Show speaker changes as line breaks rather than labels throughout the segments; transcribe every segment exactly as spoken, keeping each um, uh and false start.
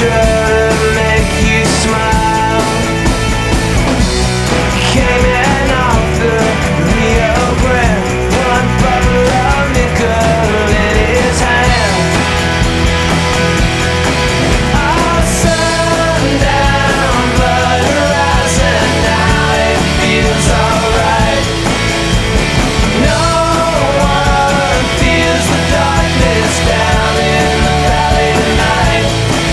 sure to make you smile. Came in off the Rio Grande, one bottle of nickel in his hand. All sundown, blood rising, now it feels alright. No one feels the darkness down in the valley tonight.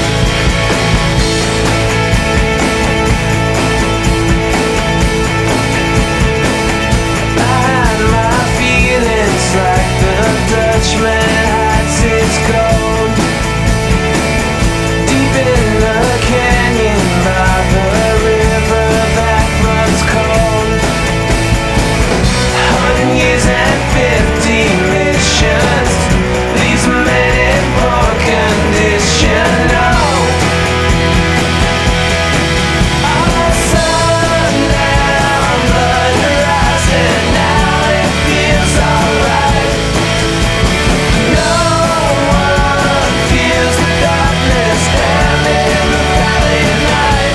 I had my feelings like the Dutchman hides his gold. Deep in the canyon by the river that runs cold. Hundred years and fifty missions, these men in poor condition. No. All sundown, blood rising, now it feels alright. No one feels the darkness down in the valley at night.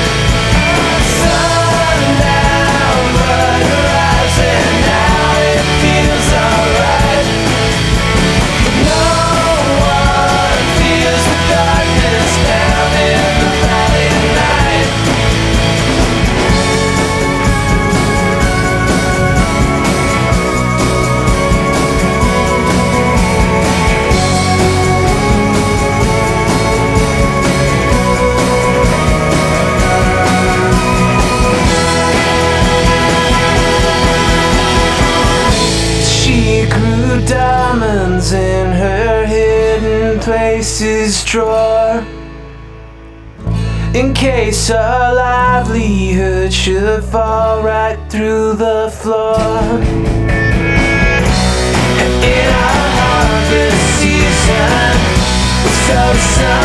Sundown, blood rising, now it feels alright. No one feels the darkness down in the valley at night. She grew diamonds in her hidden places drawer, in case her livelihood should fall right through the floor. In our harvest season, so sun